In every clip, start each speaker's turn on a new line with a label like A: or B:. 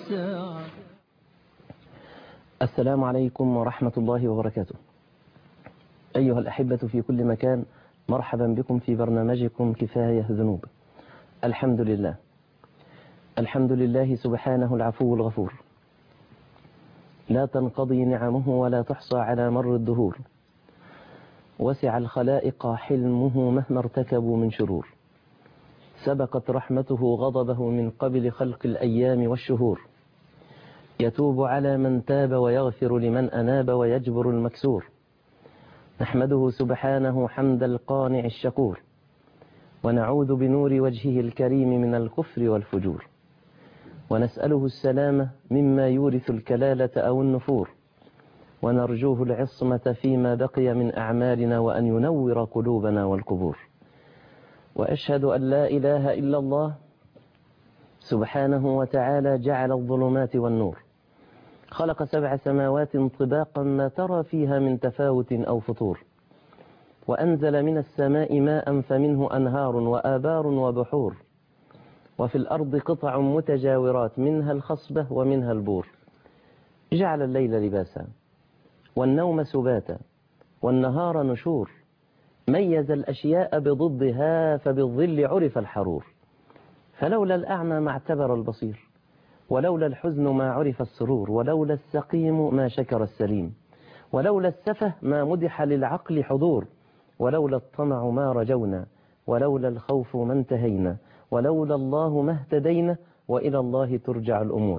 A: الساعة.
B: السلام عليكم ورحمة الله وبركاته. أيها الأحبة في كل مكان، مرحبا بكم في برنامجكم كفاية ذنوب. الحمد لله، الحمد لله سبحانه العفو الغفور، لا تنقضي نعمه ولا تحصى على مر الدهور، وسع الخلائق حلمه مهما ارتكبوا من شرور، سبقت رحمته غضبه من قبل خلق الأيام والشهور، يتوب على من تاب ويغفر لمن أناب ويجبر المكسور. نحمده سبحانه حمد القانع الشكور، ونعوذ بنور وجهه الكريم من الكفر والفجور، ونسأله السلامة مما يورث الكلالة أو النفور، ونرجوه العصمة فيما بقي من أعمالنا وأن ينور قلوبنا والقبور. وأشهد أن لا إله إلا الله سبحانه وتعالى جعل الظلمات والنور، خلق 7 سماوات طباقا ما ترى فيها من تفاوت أو فطور، وأنزل من السماء ماء فمنه أنهار وآبار وبحور، وفي الأرض قطع متجاورات منها الخصبة ومنها البور، جعل الليل لباسا والنوم سباتا والنهار نشور، ميز الأشياء بضدها فبالظل عرف الحرور، فلولا الأعمى ما اعتبر البصير، ولولا الحزن ما عرف السرور، ولولا السقيم ما شكر السليم، ولولا السفه ما مدح للعقل حضور، ولولا الطمع ما رجونا، ولولا الخوف ما انتهينا، ولولا الله ما اهتدينا، وإلى الله ترجع الأمور.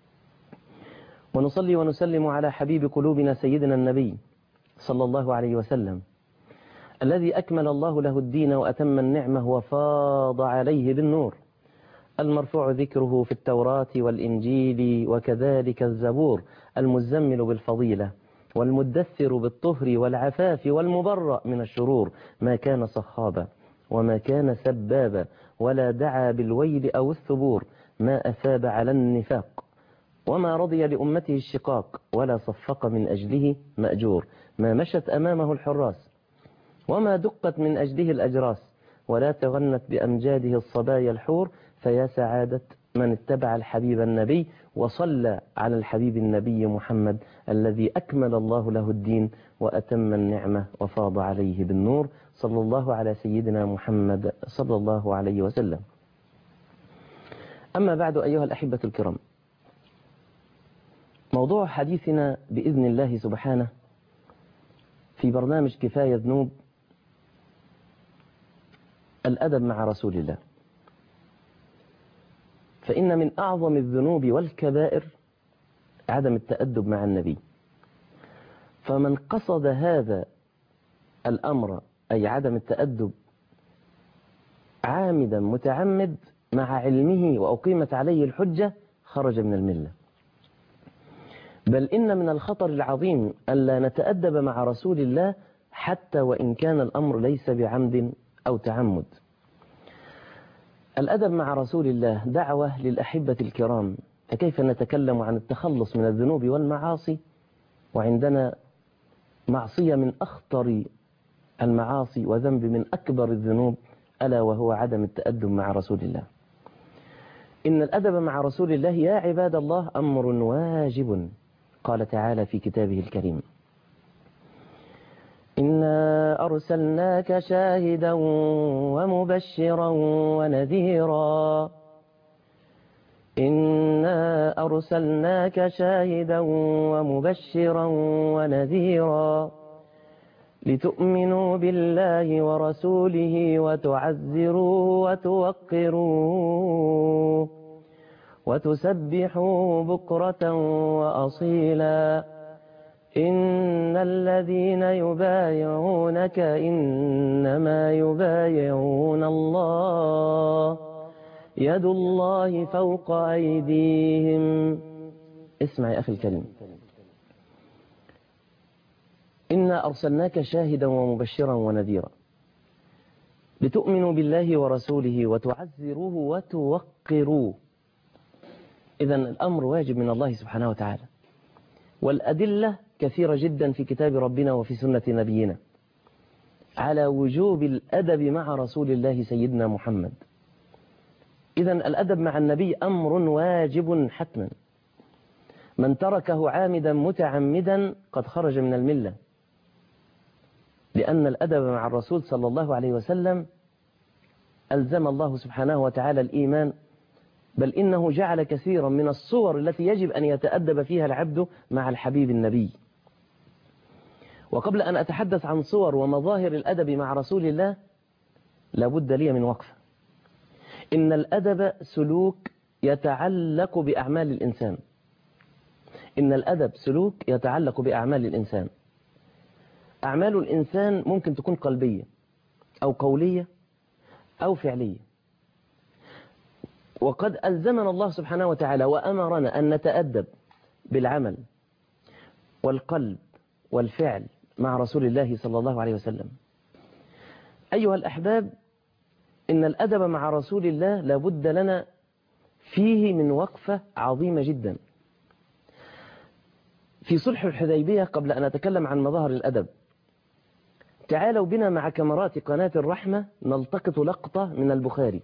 B: ونصلي ونسلم على حبيب قلوبنا سيدنا النبي صلى الله عليه وسلم، الذي أكمل الله له الدين وأتم النعمة وفاض عليه بالنور، المرفوع ذكره في التوراة والإنجيل وكذلك الزبور، المزمل بالفضيلة والمدثر بالطهر والعفاف والمبرأ من الشرور، ما كان صخابا وما كان سبابا ولا دعا بالويل أو الثبور، ما أثاب على النفاق وما رضي لأمته الشقاق، ولا صفق من أجله مأجور، ما مشت أمامه الحراس وما دقت من أجله الأجراس، ولا تغنت بأمجاده الصبايا الحور، فيا سعادة من اتبع الحبيب النبي وصلى على الحبيب النبي محمد، الذي أكمل الله له الدين وأتم النعمة وفاض عليه بالنور، صلى الله على سيدنا محمد صلى الله عليه وسلم. أما بعد أيها الأحبة الكرام، موضوع حديثنا بإذن الله سبحانه في برنامج كفاية ذنوب الأدب مع رسول الله. فإن من أعظم الذنوب والكبائر عدم التأدب مع النبي، فمن قصد هذا الأمر أي عدم التأدب عامدا متعمد مع علمه وأقيمت عليه الحجة خرج من الملة. بل إن من الخطر العظيم ألا نتأدب مع رسول الله حتى وإن كان الأمر ليس بعمد أو تعمد. الأدب مع رسول الله دعوة للأحبة الكرام، فكيف نتكلم عن التخلص من الذنوب والمعاصي وعندنا معصية من أخطر المعاصي وذنب من أكبر الذنوب، ألا وهو عدم التأدب مع رسول الله. إن الأدب مع رسول الله يا عباد الله أمر واجب، قال تعالى في كتابه الكريم: إنا أرسلناك شاهدا ومبشرا ونذيرا. إنا أرسلناك شاهدا ومبشرا ونذيرا لتؤمنوا بالله ورسوله وتعزروه وتوقروه وتسبحوه بكرة وأصيلا. إن الذين يبايعونك إنما يبايعون الله يد الله فوق أيديهم. اسمع يا أخي الكريم، إنا أرسلناك شاهدا ومبشرا ونذيرا لتؤمنوا بالله ورسوله وتعزروه وتوقروه. إذن الأمر واجب من الله سبحانه وتعالى، والأدلة كثيرة جدا في كتاب ربنا وفي سنة نبينا على وجوب الأدب مع رسول الله سيدنا محمد. إذن الأدب مع النبي أمر واجب حتما، من تركه عامدا متعمدا قد خرج من الملة، لأن الأدب مع الرسول صلى الله عليه وسلم ألزم الله سبحانه وتعالى الإيمان، بل إنه جعل كثيرا من الصور التي يجب أن يتأدب فيها العبد مع الحبيب النبي. وقبل أن أتحدث عن صور ومظاهر الأدب مع رسول الله لابد لي من وقفة. إن الأدب سلوك يتعلق بأعمال الإنسان. إن الأدب سلوك يتعلق بأعمال الإنسان. أعمال الإنسان ممكن تكون قلبية أو قولية أو فعلية، وقد ألزمنا الله سبحانه وتعالى وأمرنا أن نتأدب بالعمل والقلب والفعل مع رسول الله صلى الله عليه وسلم. أيها الأحباب، إن الأدب مع رسول الله لابد لنا فيه من وقفة عظيمة جدا. في صلح الحديبية، قبل أن أتكلم عن مظاهر الأدب، تعالوا بنا مع كاميرات قناة الرحمة نلتقط لقطة من البخاري.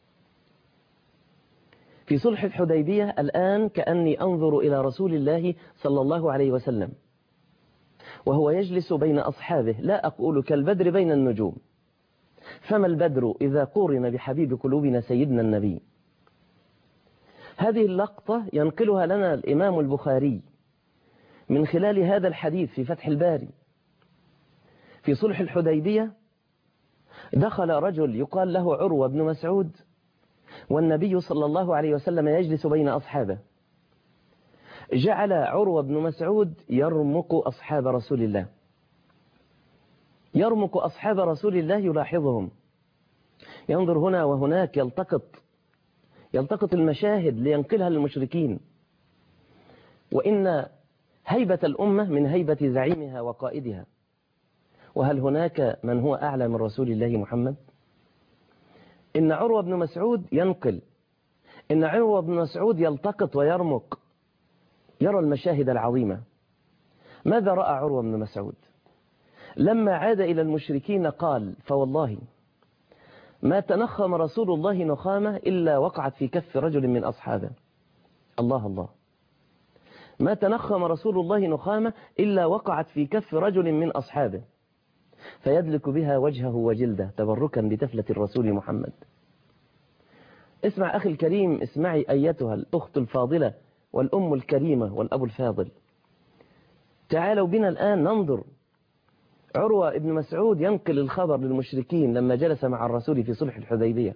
B: في صلح الحديبية الآن كأني أنظر إلى رسول الله صلى الله عليه وسلم وهو يجلس بين أصحابه، لا أقول كالبدر بين النجوم، فما البدر إذا قورن بحبيب قلوبنا سيدنا النبي. هذه اللقطة ينقلها لنا الإمام البخاري من خلال هذا الحديث في فتح الباري. في صلح الحديبية دخل رجل يقال له عروة بن مسعود، والنبي صلى الله عليه وسلم يجلس بين أصحابه. جعل عروة بن مسعود يرمق أصحاب رسول الله، يرمق أصحاب رسول الله، يلاحظهم، ينظر هنا وهناك، يلتقط المشاهد لينقلها للمشركين. وإن هيبة الأمة من هيبة زعيمها وقائدها، وهل هناك من هو أعلى من رسول الله محمد؟ إن عروة بن مسعود ينقل، إن عروة بن مسعود يلتقط ويرمق، يرى المشاهد العظيمة. ماذا رأى عروة بن مسعود؟ لما عاد إلى المشركين قال: فوالله ما تنخم رسول الله نخامة إلا وقعت في كف رجل من أصحابه. الله الله، ما تنخم رسول الله نخامة إلا وقعت في كف رجل من أصحابه فيدلك بها وجهه وجلده تبركا بتفلة الرسول محمد. اسمع أخي الكريم، اسمعي أيتها الأخت الفاضلة والأم الكريمة والأب الفاضل. تعالوا بنا الآن ننظر عروة بن مسعود ينقل الخبر للمشركين لما جلس مع الرسول في صلح الحديبية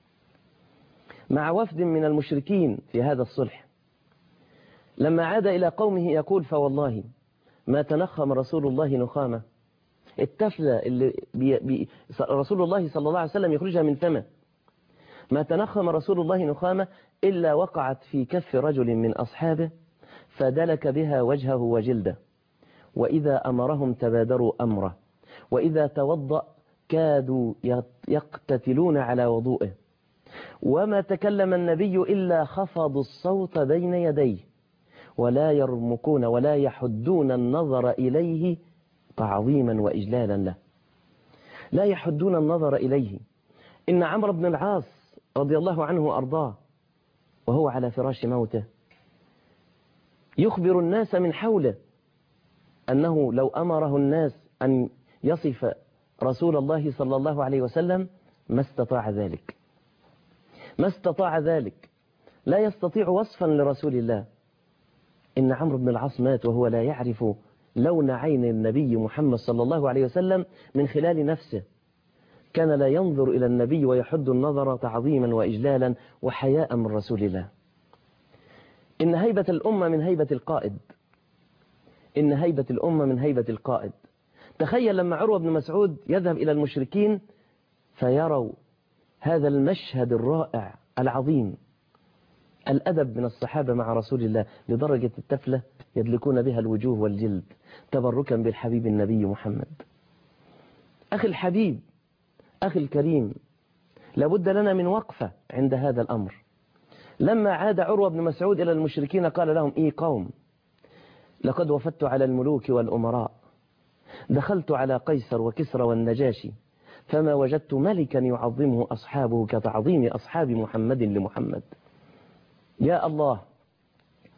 B: مع وفد من المشركين في هذا الصلح. لما عاد إلى قومه يقول: فوالله ما تنخم رسول الله نخامة. التفلة اللي رسول الله صلى الله عليه وسلم يخرجها من فمه، ما تنخم رسول الله نخامة إلا وقعت في كف رجل من أصحابه فدلك بها وجهه وجلده، وإذا أمرهم تبادروا أمره، وإذا توضأ كادوا يقتتلون على وضوئه، وما تكلم النبي إلا خفضوا الصوت بين يديه، ولا يرمكون ولا يحدون النظر إليه تعظيما وإجلالا له. لا يحدون النظر إليه. إن عمرو بن العاص رضي الله عنه وأرضاه وهو على فراش موته يخبر الناس من حوله أنه لو أمره الناس أن يصف رسول الله صلى الله عليه وسلم ما استطاع ذلك، ما استطاع ذلك، لا يستطيع وصفا لرسول الله. إن عمرو بن العاص مات وهو لا يعرف لون عين النبي محمد صلى الله عليه وسلم من خلال نفسه، كان لا ينظر إلى النبي ويحد النظر تعظيما وإجلالا وحياء من رسول الله. إن هيبة الأمة من هيبة القائد، إن هيبة الأمة من هيبة القائد. تخيل لما عروة بن مسعود يذهب إلى المشركين فيروا هذا المشهد الرائع العظيم، الأدب من الصحابة مع رسول الله لدرجة التفلة يدلكون بها الوجوه والجلد تبركا بالحبيب النبي محمد. أخي الحبيب، أخي الكريم، لابد لنا من وقفة عند هذا الأمر. لما عاد عروة بن مسعود إلى المشركين قال لهم: إيه قوم، لقد وفدت على الملوك والأمراء، دخلت على قيصر وكسرى والنجاشي، فما وجدت ملكا يعظمه أصحابه كتعظيم أصحاب محمد لمحمد. يا الله،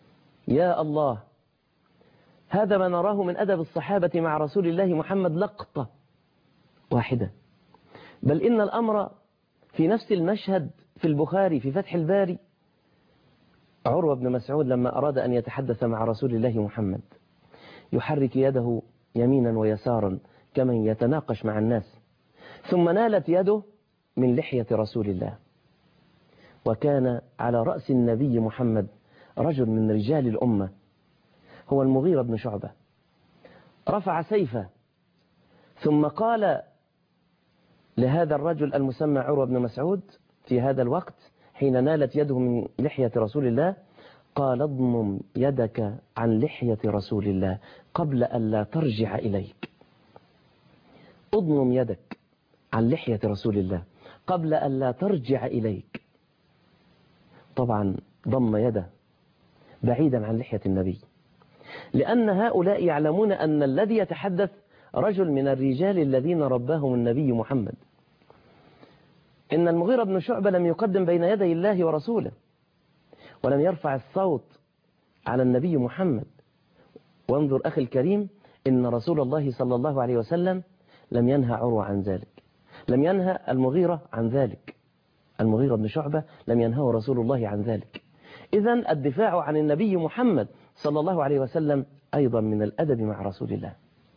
B: يا الله، هذا ما نراه من أدب الصحابة مع رسول الله محمد، لقطة واحدة. بل إن الأمر في نفس المشهد في البخاري في فتح الباري. عروة بن مسعود لما أراد أن يتحدث مع رسول الله محمد يحرك يده يمينا ويسارا كمن يتناقش مع الناس، ثم نالت يده من لحية رسول الله، وكان على رأس النبي محمد رجل من رجال الأمة هو المغيرة بن شعبة، رفع سيفه ثم قال لهذا الرجل المسمى عروة بن مسعود في هذا الوقت حين نالت يده من لحية رسول الله، قال اضمم يدك عن لحية رسول الله قبل أن لا ترجع إليك. اضمم يدك عن لحية رسول الله قبل أن لا ترجع إليك. طبعا ضم يده بعيدا عن لحية النبي، لأن هؤلاء يعلمون أن الذي يتحدث رجل من الرجال الذين رباهم النبي محمد. إن المغيرة بن شعبة لم يقدم بين يدي الله ورسوله، ولم يرفع الصوت على النبي محمد. وانظر أخي الكريم، إن رسول الله صلى الله عليه وسلم لم ينهى عروة عن ذلك، لم ينهى المغيرة عن ذلك، المغيرة بن شعبة لم ينهى رسول الله عن ذلك. إذن الدفاع عن النبي محمد صلى الله عليه وسلم أيضا من الأدب مع رسول الله.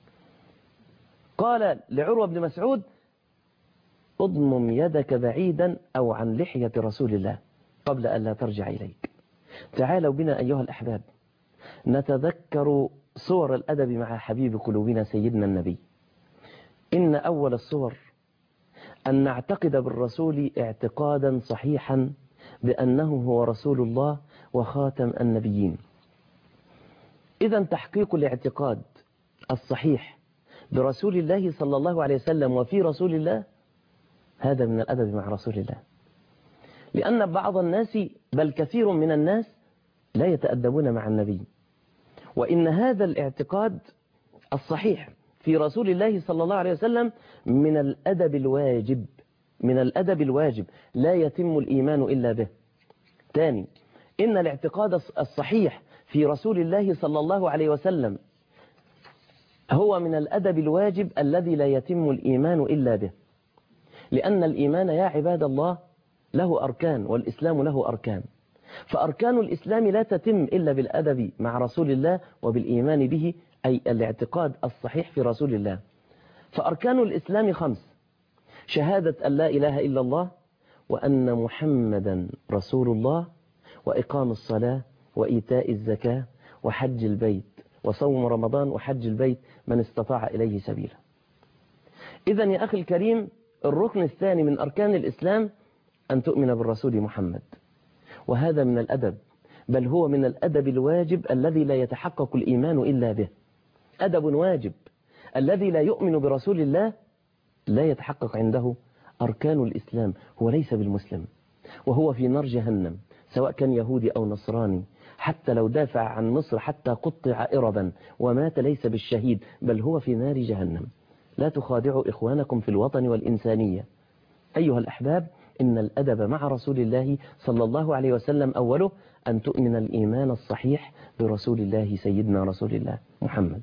B: قال لعروة بن مسعود اضمم يدك بعيدا أو عن لحية رسول الله قبل أن لا ترجع إليك. تعالوا بنا أيها الأحباب نتذكر صور الأدب مع حبيب قلوبنا سيدنا النبي. إن أول الصور أن نعتقد بالرسول اعتقادا صحيحا بأنه هو رسول الله وخاتم النبيين. إذن تحقيق الاعتقاد الصحيح برسول الله صلى الله عليه وسلم وفي رسول الله هذا من الأدب مع رسول الله. لأن بعض الناس بل كثير من الناس لا يتأدبون مع النبي، وإن هذا الاعتقاد الصحيح في رسول الله صلى الله عليه وسلم من الأدب الواجب، من الأدب الواجب لا يتم الإيمان إلا به. ثاني، إن الاعتقاد الصحيح في رسول الله صلى الله عليه وسلم هو من الأدب الواجب الذي لا يتم الإيمان إلا به. لأن الإيمان يا عباد الله له أركان، والإسلام له أركان، فأركان الإسلام لا تتم إلا بالأدب مع رسول الله وبالإيمان به، أي الاعتقاد الصحيح في رسول الله. فأركان الإسلام 5: شهادة أن لا إله إلا الله، وأن محمدا رسول الله، وإقام الصلاة، وإيتاء الزكاة، وحج البيت، وصوم رمضان، وحج البيت من استطاع إليه سبيلا. إذن يا أخي الكريم، الركن الثاني من أركان الإسلام أن تؤمن بالرسول محمد، وهذا من الأدب، بل هو من الأدب الواجب الذي لا يتحقق الإيمان إلا به. أدب واجب، الذي لا يؤمن برسول الله لا يتحقق عنده أركان الإسلام، هو ليس بالمسلم، وهو في نار جهنم، سواء كان يهودي أو نصراني، حتى لو دافع عن مصر حتى قطع إربا ومات ليس بالشهيد، بل هو في نار جهنم. لا تخادعوا إخوانكم في الوطن والإنسانية. أيها الأحباب، إن الأدب مع رسول الله صلى الله عليه وسلم أوله أن تؤمن الإيمان الصحيح برسول الله سيدنا رسول الله محمد.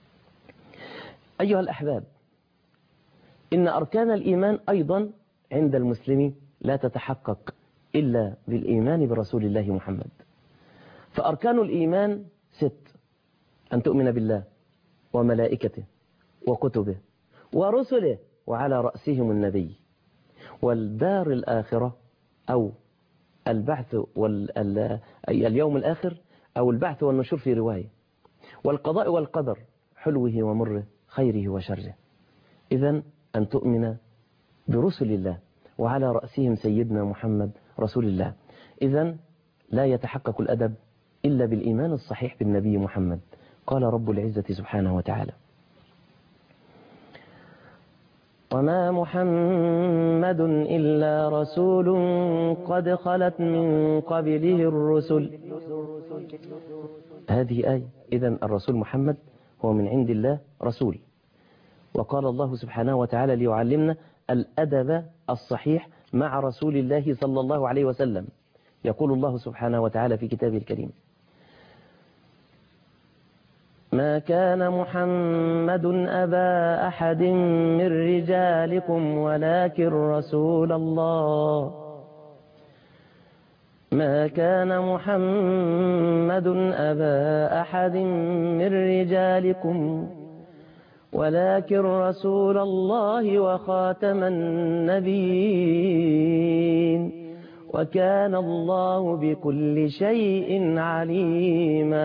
B: أيها الأحباب، إن أركان الإيمان أيضا عند المسلم لا تتحقق إلا بالإيمان برسول الله محمد. فأركان الإيمان 6: أن تؤمن بالله وملائكته وكتبه ورسله وعلى رأسهم النبي، والدار الآخرة أو البعث اليوم الآخر، أو البعث والنشور في رواية، والقضاء والقدر حلوه ومره خيره وشره. إذن أن تؤمن برسل الله وعلى رأسهم سيدنا محمد رسول الله. إذن لا يتحقق الأدب إلا بالإيمان الصحيح بالنبي محمد. قال رب العزة سبحانه وتعالى: وما محمد إلا رسول قد خلت من قبله الرسل. هذه آية. إذن الرسول محمد هو من عند الله رسول. وقال الله سبحانه وتعالى ليعلمنا الأدب الصحيح مع رسول الله صلى الله عليه وسلم. يقول الله سبحانه وتعالى في كتابه الكريم: ما كان محمد أبا أحد من رجالكم ولكن رسول الله ما كان محمد أبا أحد من رجالكم ولكن رسول الله وخاتم النبيين وكان الله بكل شيء عليما.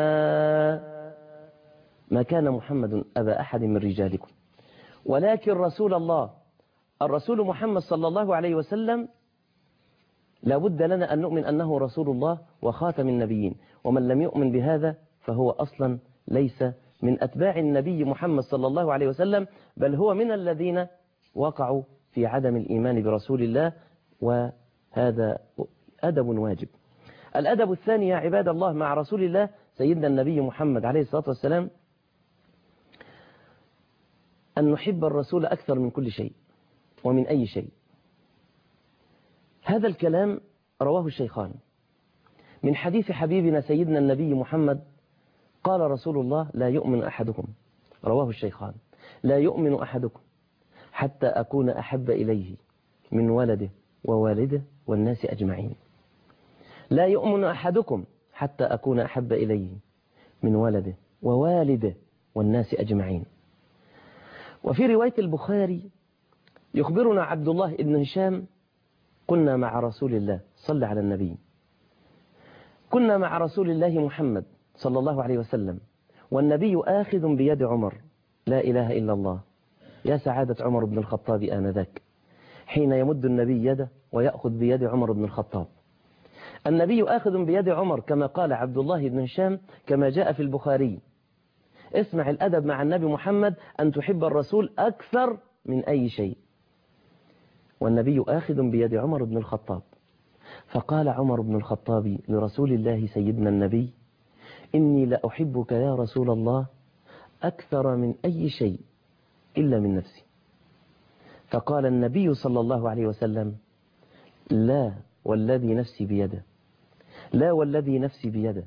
B: ما كان محمد أبا أحد من رجالكم ولكن رسول الله. الرسول محمد صلى الله عليه وسلم لابد لنا أن نؤمن أنه رسول الله وخاتم النبيين، ومن لم يؤمن بهذا فهو أصلا ليس من أتباع النبي محمد صلى الله عليه وسلم، بل هو من الذين وقعوا في عدم الإيمان برسول الله، وهذا أدب واجب. الأدب الثاني يا عباد الله مع رسول الله سيدنا النبي محمد عليه الصلاة والسلام أن نحب الرسول أكثر من كل شيء ومن أي شيء. هذا الكلام رواه الشيخان من حديث حبيبنا سيدنا النبي محمد قال رسول الله: لا يؤمن أحدكم، رواه الشيخان، لا يؤمن أحدكم حتى أكون أحب إليه من ولده ووالده والناس أجمعين. لا يؤمن أحدكم حتى أكون أحب إليه من ولده ووالده والناس أجمعين. وفي رواية البخاري يخبرنا عبد الله بن هشام: كنا مع رسول الله، صلى على النبي، كنا مع رسول الله محمد صلى الله عليه وسلم والنبي آخذ بيد عمر. لا إله إلا الله، يا سعادة عمر بن الخطاب آنذاك حين يمد النبي يده ويأخذ بيد عمر بن الخطاب. النبي آخذ بيد عمر كما قال عبد الله بن هشام كما جاء في البخاري. اسمع الأدب مع النبي محمد أن تحب الرسول أكثر من أي شيء. والنبي آخذ بيد عمر بن الخطاب، فقال عمر بن الخطاب لرسول الله سيدنا النبي: إني لأحبك يا رسول الله أكثر من أي شيء إلا من نفسي. فقال النبي صلى الله عليه وسلم: لا والذي نفسي بيده، لا والذي نفسي بيده،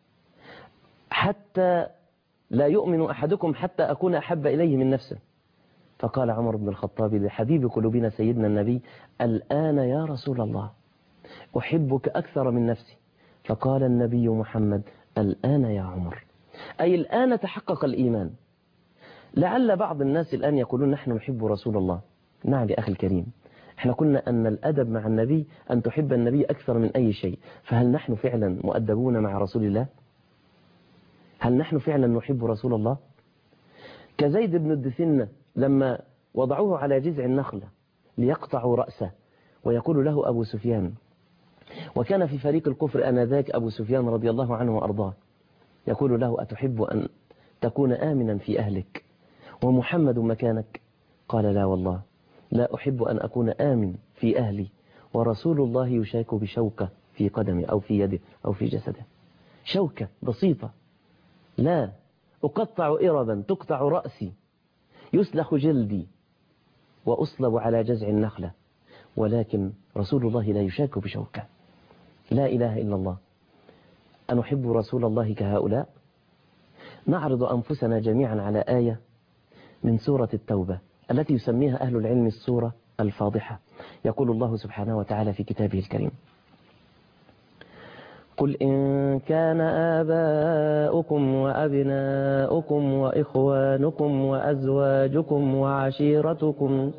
B: حتى لا يؤمن أحدكم حتى أكون أحب إليه من نفسه. فقال عمر بن الخطاب لحبيب قلوبنا سيدنا النبي: الآن يا رسول الله أحبك أكثر من نفسي. فقال النبي محمد: الآن يا عمر، أي الآن تحقق الإيمان. لعل بعض الناس الآن يقولون نحن نحب رسول الله. نعم يا أخي الكريم، احنا قلنا أن الأدب مع النبي أن تحب النبي أكثر من أي شيء، فهل نحن فعلا مؤدبون مع رسول الله؟ هل نحن فعلا نحب رسول الله؟ كزيد بن الدثنة لما وضعوه على جذع النخلة ليقطعوا رأسه ويقول له أبو سفيان، وكان في فريق الكفر آنذاك أبو سفيان رضي الله عنه وأرضاه، يقول له: أتحب أن تكون آمنا في أهلك ومحمد مكانك؟ قال: لا والله، لا أحب أن أكون آمن في أهلي ورسول الله يشاك بشوكة في قدمي أو في يده أو في جسده. شوكة بسيطة، لا أقطع إربا تقطع رأسي، يسلخ جلدي وأصلب على جذع النخلة، ولكن رسول الله لا يشاك بشوكة. لا إله إلا الله. أنحب رسول الله كهؤلاء؟ نعرض أنفسنا جميعا على آية من سورة التوبة التي يسميها أهل العلم السورة الفاضحة. يقول الله سبحانه وتعالى في كتابه الكريم: قل إن كان آباؤكم وأبناؤكم وإخوانكم وأزواجكم وعشيرتكم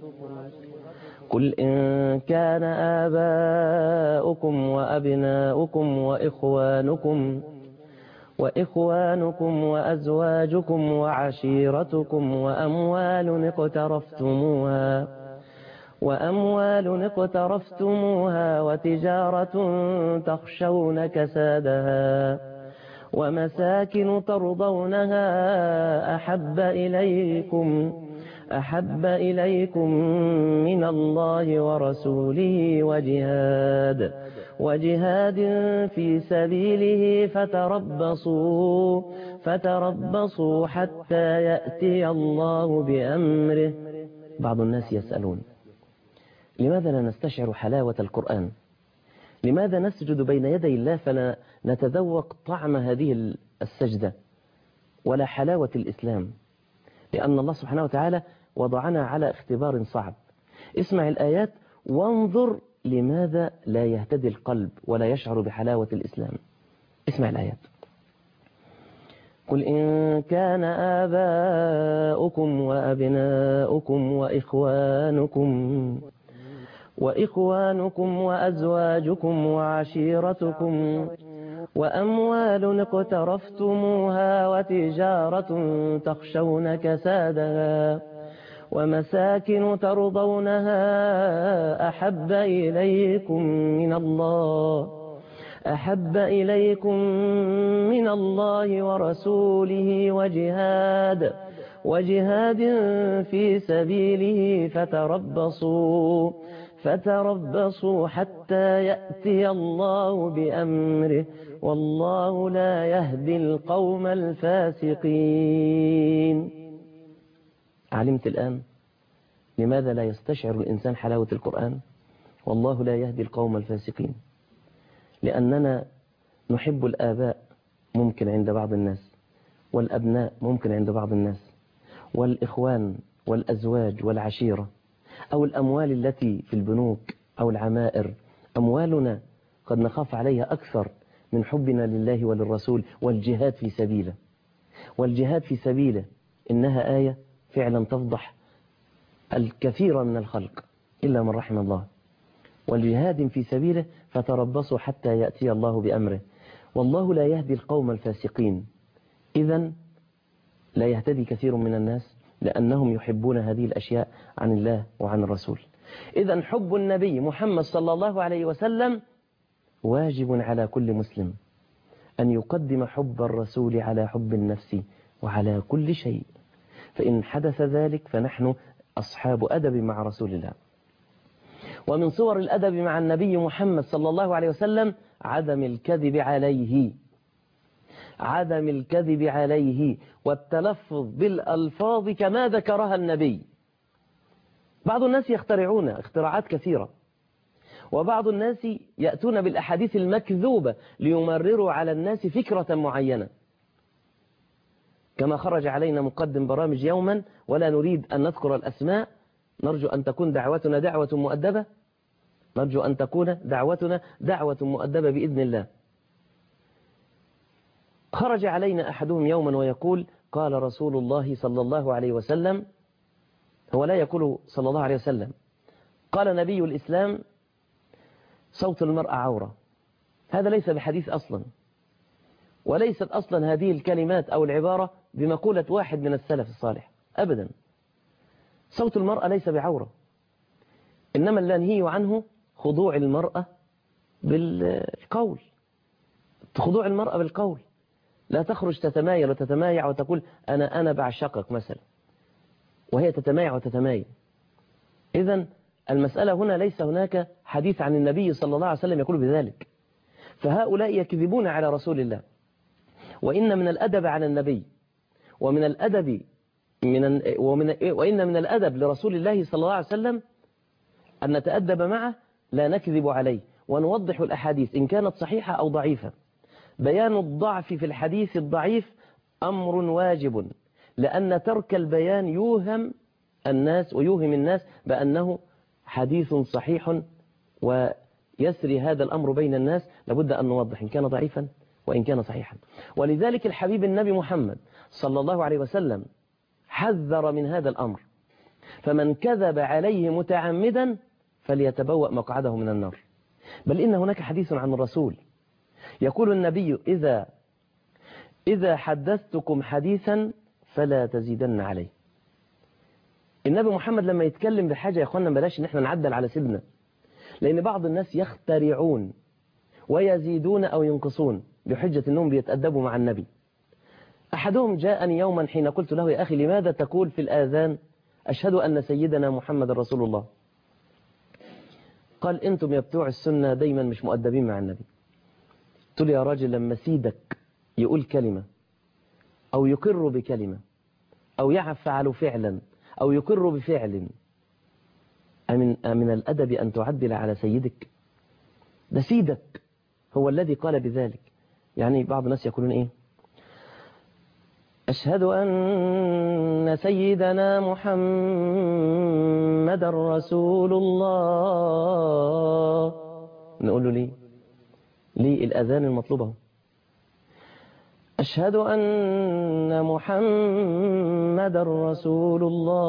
B: قل إن كان آباؤكم وأبناؤكم وإخوانكم وأزواجكم وعشيرتكم وأموال اقترفتموها وتجارة تخشون كسادها ومساكن ترضونها أحب إليكم من الله ورسوله وجهاد في سبيله فتربصوا حتى يأتي الله بأمره. بعض الناس يسألون: لماذا لا نستشعر حلاوة القرآن؟ لماذا نسجد بين يدي الله فلا نتذوق طعم هذه السجدة؟ ولا حلاوة الإسلام، لأن الله سبحانه وتعالى وضعنا على اختبار صعب. اسمع الآيات وانظر لماذا لا يهتدي القلب ولا يشعر بحلاوة الإسلام. اسمع الآيات. قل إن كان آباؤكم وأبناؤكم وإخوانكم وأزواجكم وعشيرتكم وأموال اقترفتموها وتجارة تخشون كسادها ومساكن ترضونها أحب إليكم من الله ورسوله وجهاد في سبيله فتربصوا حتى يأتي الله بأمره والله لا يهدي القوم الفاسقين. علمت الآن لماذا لا يستشعر الإنسان حلاوة القرآن؟ والله لا يهدي القوم الفاسقين. لأننا نحب الآباء ممكن عند بعض الناس، والأبناء ممكن عند بعض الناس، والإخوان والأزواج والعشيرة، أو الأموال التي في البنوك أو العمائر. أموالنا قد نخاف عليها أكثر من حبنا لله وللرسول والجهاد في سبيله. والجهاد في سبيله إنها آية فعلا تفضح الكثير من الخلق إلا من رحم الله. والجهاد في سبيله فتربصوا حتى يأتي الله بأمره والله لا يهدي القوم الفاسقين. إذن لا يهتدي كثير من الناس لأنهم يحبون هذه الأشياء عن الله وعن الرسول. إذن حب النبي محمد صلى الله عليه وسلم واجب على كل مسلم أن يقدم حب الرسول على حب النفس وعلى كل شيء، فإن حدث ذلك فنحن أصحاب أدب مع رسول الله. ومن صور الأدب مع النبي محمد صلى الله عليه وسلم عدم الكذب عليه والتلفظ بالألفاظ كما ذكرها النبي. بعض الناس يخترعون اختراعات كثيرة، وبعض الناس يأتون بالأحاديث المكذوبة ليمرروا على الناس فكرة معينة، كما خرج علينا مقدم برامج يوما ولا نريد أن نذكر الأسماء، نرجو أن تكون دعوتنا دعوة مؤدبة بإذن الله. خرج علينا أحدهم يوما ويقول قال رسول الله صلى الله عليه وسلم، هو لا يقول صلى الله عليه وسلم، قال نبي الإسلام صوت المرأة عورة. هذا ليس بحديث أصلا، وليست أصلا هذه الكلمات أو العبارة بمقولة واحد من السلف الصالح أبدا. صوت المرأة ليس بعورة، إنما اللي عنه خضوع المرأة بالقول. لا تخرج تتمايل وتتمايع وتقول أنا بعشقك مثلا، وهي تتمايع وتتمايل. إذن المسألة هنا ليس هناك حديث عن النبي صلى الله عليه وسلم يقول بذلك، فهؤلاء يكذبون على رسول الله. وإن من الأدب على النبي وإن من الأدب لرسول الله صلى الله عليه وسلم أن نتأدب معه، لا نكذب عليه، ونوضح الأحاديث إن كانت صحيحة أو ضعيفة. بيان الضعف في الحديث الضعيف أمر واجب، لأن ترك البيان يوهم الناس بأنه حديث صحيح، ويسري هذا الأمر بين الناس. لابد أن نوضح إن كان ضعيفا وإن كان صحيحا. ولذلك الحبيب النبي محمد صلى الله عليه وسلم حذر من هذا الأمر، فمن كذب عليه متعمدا فليتبوأ مقعده من النار. بل إن هناك حديث عن الرسول يقول النبي إذا حدثتكم حديثا فلا تزيدن عليه. النبي محمد لما يتكلم بحاجة يا أخوانا بلاش إن احنا نعدل على سيدنا، لأن بعض الناس يخترعون ويزيدون أو ينقصون بحجة أنهم بيتأدبوا مع النبي. أحدهم جاءني يوما حين قلت له يا أخي لماذا تقول في الآذان أشهد أن سيدنا محمد رسول الله؟ قال أنتم يا بتوع السنة دايما مش مؤدبين مع النبي. قلت له يا راجل لما سيدك يقول كلمة أو يقر بكلمة أو يفعل فعلا أو يقر بفعل، من الأدب أن تعدل على سيدك؟ ده سيدك هو الذي قال بذلك. يعني بعض الناس يقولون إيه، أشهد أن سيدنا محمد رسول الله. نقول له ليه الأذان المطلوبة؟ أشهد أن محمد رسول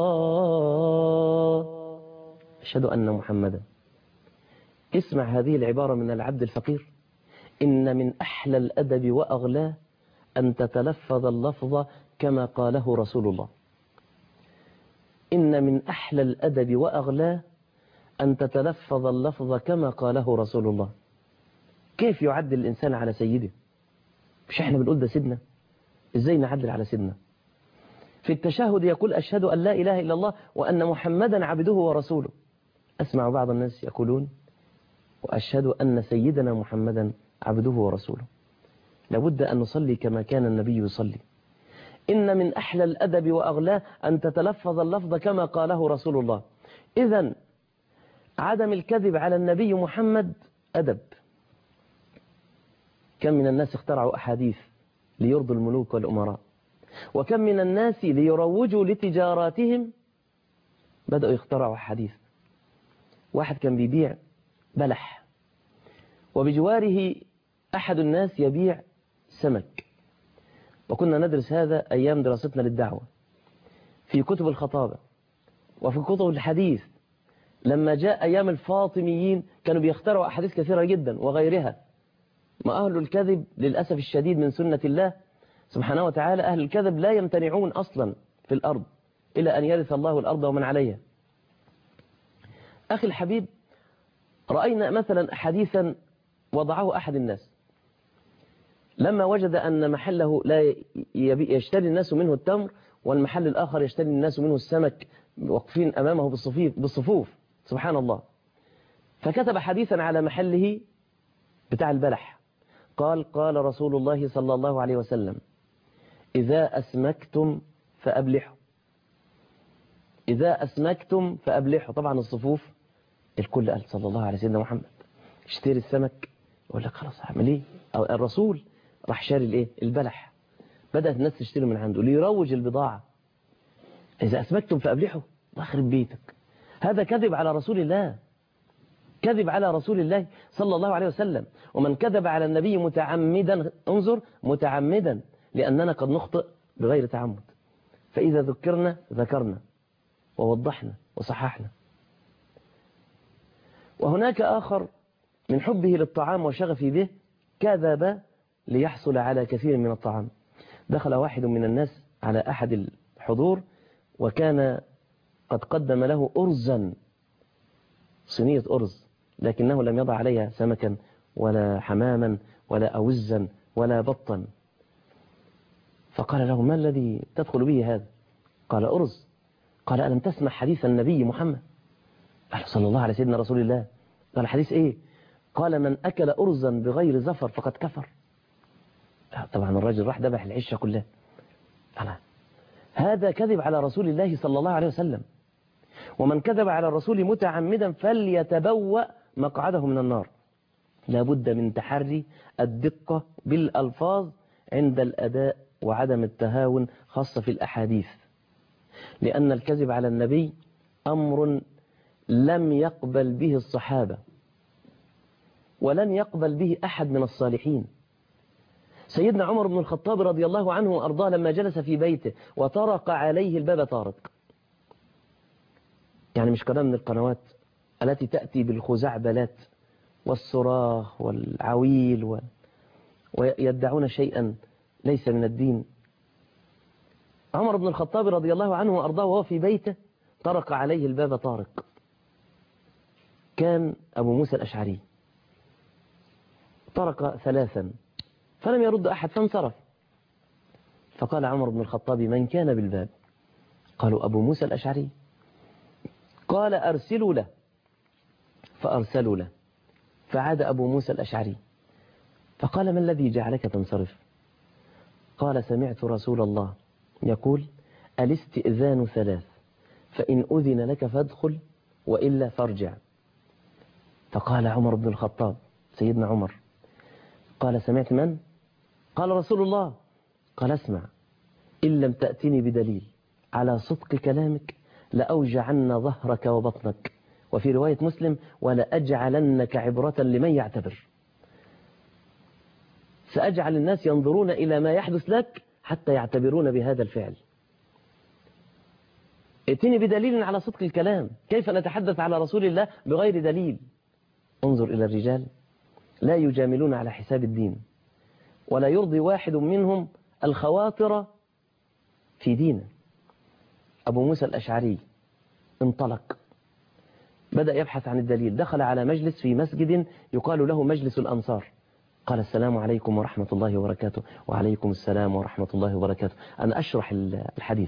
B: الله. أشهد أن محمدا. اسمع هذه العبارة من العبد الفقير. إن من أحلى الأدب وأغلاه أن تتلفظ اللفظ كما قاله رسول الله. إن من أحلى الأدب وأغلاه أن تتلفظ اللفظ كما قاله رسول الله. كيف يعدل الإنسان على سيده؟ مش احنا بنقول ده سيدنا؟ ازاي نعدل على سيدنا؟ في التشهد يقول أشهد أن لا إله إلا الله وأن محمدا عبده ورسوله. أسمع بعض الناس يقولون وأشهد أن سيدنا محمدا عبده ورسوله. لابد أن نصلي كما كان النبي يصلي. إن من أحلى الأدب وأغلاه أن تتلفظ اللفظ كما قاله رسول الله. إذن عدم الكذب على النبي محمد أدب. كم من الناس اخترعوا أحاديث ليرضوا الملوك والأمراء، وكم من الناس ليروجوا لتجاراتهم بدأوا يخترعوا أحاديث. واحد كان بيبيع بلح، وبجواره أحد الناس يبيع سمك، وكنا ندرس هذا أيام دراستنا للدعوة في كتب الخطابة وفي كتب الحديث. لما جاء أيام الفاطميين كانوا بيخترعوا أحاديث كثيرة جدا وغيرها. ما أهل الكذب للأسف الشديد من سنة الله سبحانه وتعالى، أهل الكذب لا يمتنعون أصلا في الأرض إلى أن يرث الله الأرض ومن عليها. أخي الحبيب، رأينا مثلا حديثا وضعه أحد الناس لما وجد أن محله لا يشتري الناس منه التمر، والمحل الآخر يشتري الناس منه السمك، واقفين أمامه بالصفوف. سبحان الله. فكتب حديثا على محله بتاع البلح. قال رسول الله صلى الله عليه وسلم: إذا أسمكتم فأبلحوا. إذا أسمكتم فأبلحوا. طبعا الصفوف الكل قال صلى الله عليه سيدنا محمد اشتري السمك. يقول لك خلاص هعمل ايه؟ أو الرسول راح شاري الايه؟ البلح. بدأت الناس تشتري من عنده ليروج البضاعة. إذا أسمكتم فأبلحوا. الله يخرب بيتك. هذا كذب على رسول الله، كذب على رسول الله صلى الله عليه وسلم. ومن كذب على النبي متعمدا، انظر، متعمدا، لأننا قد نخطئ بغير تعمد. فإذا ذكرنا ذكرنا ووضحنا وصححنا. وهناك آخر من حبه للطعام وشغفه به كذب ليحصل على كثير من الطعام. دخل واحد من الناس على أحد الحضور وكان قد قدم له أرزا، صينية أرز، لكنه لم يضع عليها سمكا ولا حماما ولا أوزا ولا بطا. فقال له: ما الذي تدخل به هذا؟ قال: أرز. قال: ألم تسمع حديث النبي محمد؟ قال: صلى الله على سيدنا رسول الله. قال: حديث إيه؟ قال: من أكل أرزا بغير زفر فقد كفر. طبعا الرجل راح ذبح العشة كلها. هذا كذب على رسول الله صلى الله عليه وسلم. ومن كذب على الرسول متعمدا فليتبوأ مقعده من النار. لا بد من تحري الدقة بالألفاظ عند الأداء وعدم التهاون، خاصة في الأحاديث، لأن الكذب على النبي أمر لم يقبل به الصحابة ولن يقبل به أحد من الصالحين. سيدنا عمر بن الخطاب رضي الله عنه وأرضاه لما جلس في بيته وطرق عليه الباب طارق، يعني مش قناة من القنوات التي تأتي بالخزعبلات والصراخ والعويل ويدعون شيئا ليس من الدين. عمر بن الخطاب رضي الله عنه وأرضاه وهو في بيته طرق عليه الباب طارق. كان أبو موسى الأشعري. طرق 3 فلم يرد أحد فانصرف. فقال عمر بن الخطاب: من كان بالباب؟ قالوا: أبو موسى الأشعري. قال: أرسلوا له. فأرسلوا له. فعاد أبو موسى الأشعري فقال: ما الذي جعلك تنصرف؟ قال: سمعت رسول الله يقول: الاستئذان 3، فإن أذن لك فادخل وإلا فارجع. فقال عمر بن الخطاب سيدنا عمر، قال: سمعت من؟ قال: رسول الله. قال: اسمع، إن لم تأتني بدليل على صدق كلامك لأوجعن ظهرك وبطنك، وفي رواية مسلم ولأجعلنك عبرة لمن يعتبر. سأجعل الناس ينظرون إلى ما يحدث لك حتى يعتبرون بهذا الفعل. ائتني بدليل على صدق الكلام، كيف نتحدث على رسول الله بغير دليل؟ انظر إلى الرجال لا يجاملون على حساب الدين، ولا يرضي واحد منهم الخواطر في دينه. أبو موسى الأشعري انطلق، بدأ يبحث عن الدليل، دخل على مجلس في مسجد يقال له مجلس الأنصار، قال السلام عليكم ورحمة الله وبركاته. وعليكم السلام ورحمة الله وبركاته. أنا أشرح الحديث.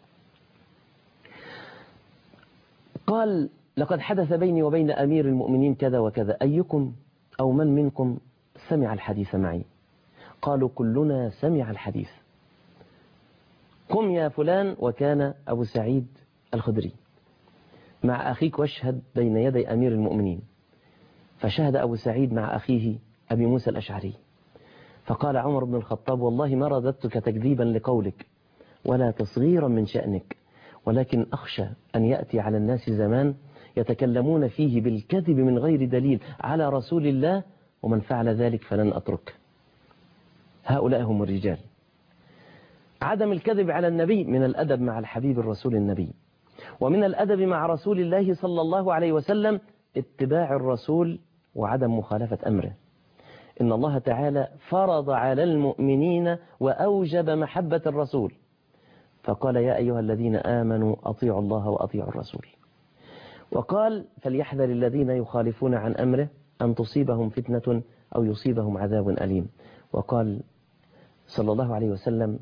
B: قال لقد حدث بيني وبين أمير المؤمنين كذا وكذا، أيكم أو من منكم سمع الحديث معي؟ قالوا كلنا سمع الحديث. قم يا فلان، وكان أبو سعيد الخدري، مع أخيك واشهد بين يدي أمير المؤمنين. فشهد أبو سعيد مع أخيه أبي موسى الأشعري، فقال عمر بن الخطاب والله ما رددتك تكذيبا لقولك ولا تصغيرا من شأنك، ولكن أخشى أن يأتي على الناس زمان يتكلمون فيه بالكذب من غير دليل على رسول الله، ومن فعل ذلك فلن أترك. هؤلاء هم الرجال. عدم الكذب على النبي من الأدب مع الحبيب الرسول النبي، ومن الأدب مع رسول الله صلى الله عليه وسلم اتباع الرسول وعدم مخالفة أمره. إن الله تعالى فرض على المؤمنين وأوجب محبة الرسول، فقال يا أيها الذين آمنوا أطيعوا الله وأطيعوا الرسول، وقال فليحذر الذين يخالفون عن أمره أن تصيبهم فتنة أو يصيبهم عذاب أليم. وقال صلى الله عليه وسلم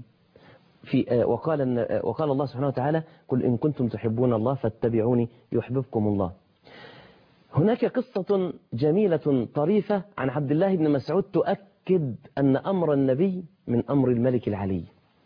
B: وقال الله سبحانه وتعالى قل إن كنتم تحبون الله فاتبعوني يحببكم الله. هناك قصة جميلة طريفة عن عبد الله بن مسعود تؤكد أن أمر النبي من أمر الملك العلي،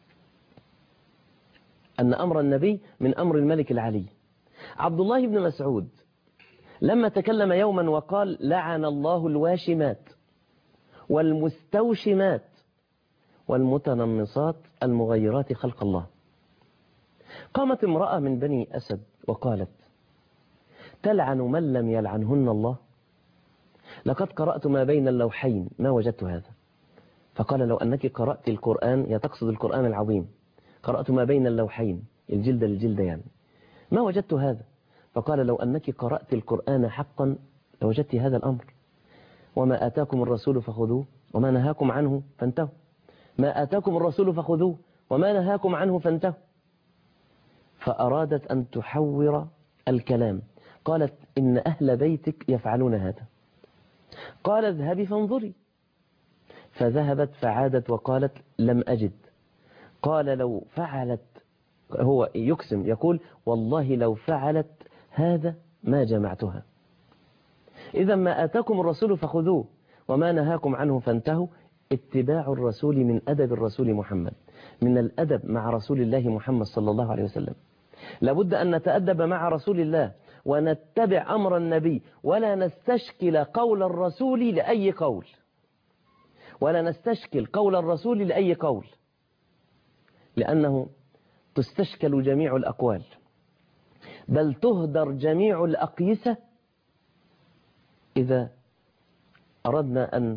B: أن أمر النبي من أمر الملك العلي. عبد الله بن مسعود لما تكلم يوما وقال لعن الله الواشمات والمستوشمات والمتنمصات المغيرات خلق الله، قامت امرأة من بني أسد وقالت تلعن من لم يلعنهن الله؟ لقد قرأت ما بين اللوحين ما وجدت هذا. فقال لو أنك قرأت القرآن، يتقصد القرآن العظيم، قرأت ما بين اللوحين الجلد للجلد يعني، ما وجدت هذا. فقال لو أنك قرأت القرآن حقا لوجدت هذا الأمر. وما آتاكم الرسول فخذوه وما نهاكم عنه فانتهوا. ما آتاكم الرسول فخذوه وما نهاكم عنه فانتهوا. فأرادت أن تحور الكلام، قالت إن أهل بيتك يفعلون هذا. قال اذهبي فانظري. فذهبت فعادت وقالت لم أجد. قال لو فعلت، هو يقسم يقول والله لو فعلت هذا ما جمعتها. إذا ما آتاكم الرسول فخذوه وما نهاكم عنه فانتهوا. اتباع الرسول من أدب الرسول محمد، من الأدب مع رسول الله محمد صلى الله عليه وسلم. لابد أن نتأدب مع رسول الله ونتبع أمر النبي، ولا نستشكل قول الرسول لأي قول، ولا نستشكل قول الرسول لأي قول، لأنه تستشكل جميع الأقوال، بل تهدر جميع الأقيسة إذا أردنا أن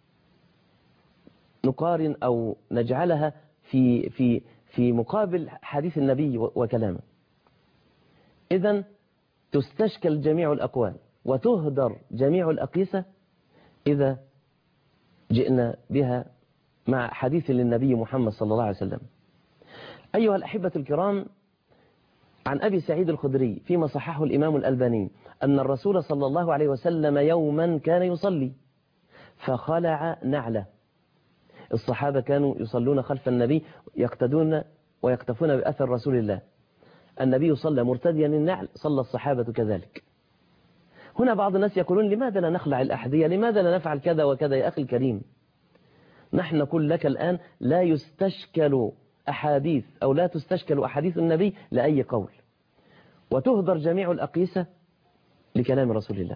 B: نقارن أو نجعلها في مقابل حديث النبي وكلامه. إذن تستشكل جميع الأقوال وتهدر جميع الأقيسة إذا جئنا بها مع حديث للنبي محمد صلى الله عليه وسلم. أيها الأحبة الكرام، عن أبي سعيد الخدري فيما صححه الإمام الألباني أن الرسول صلى الله عليه وسلم يوما كان يصلي فخلع نعله. الصحابة كانوا يصلون خلف النبي يقتدون ويقتفون بأثر رسول الله. النبي صلى مرتديا النعل، صلى الصحابة كذلك. هنا بعض الناس يقولون لماذا لا نخلع الأحذية، لماذا لا نفعل كذا وكذا؟ يا أخي الكريم، نحن نقول لك الآن لا يستشكل أحاديث أو لا تستشكل أحاديث النبي لأي قول، وتهدر جميع الأقيسة لكلام رسول الله.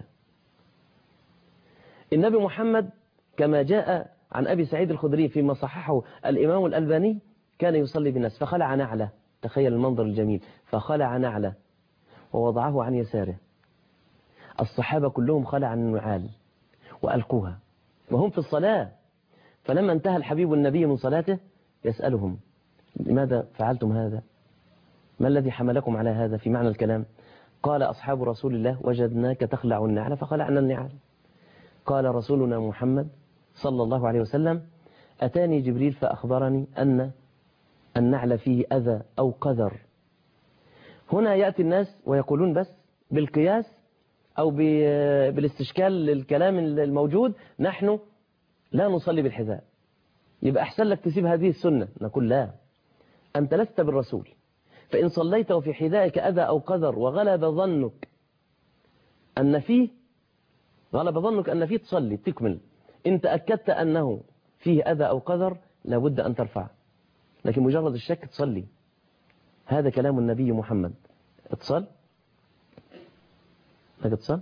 B: النبي محمد كما جاء عن أبي سعيد الخدري فيما صححه الإمام الألباني كان يصلي بالناس فخلع نعله، تخيل المنظر الجميل، فخلع نعله ووضعه عن يساره. الصحابة كلهم خلع النعال وألقوها وهم في الصلاة. فلما انتهى الحبيب النبي من صلاته يسألهم: لماذا فعلتم هذا؟ ما الذي حملكم على هذا؟ في معنى الكلام قال أصحاب رسول الله: وجدناك تخلع النعل فخلعنا النعال. قال رسولنا محمد صلى الله عليه وسلم: أتاني جبريل فأخبرني أن النعل فيه أذى أو قذر. هنا يأتي الناس ويقولون بس بالقياس أو بالاستشكال للكلام الموجود نحن لا نصلي بالحذاء، يبقى أحسن لك تسيب هذه السنة. نقول لا، أنت لست بالرسول، فإن صليت وفي حذائك أذى أو قذر وغلب ظنك أن فيه تصلي تكمل. إن تأكدت أنه فيه أذى أو قذر لابد أن ترفع، لكن مجرد الشك تصلي. هذا كلام النبي محمد. اتصل لك اتصل.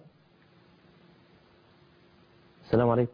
B: السلام عليكم.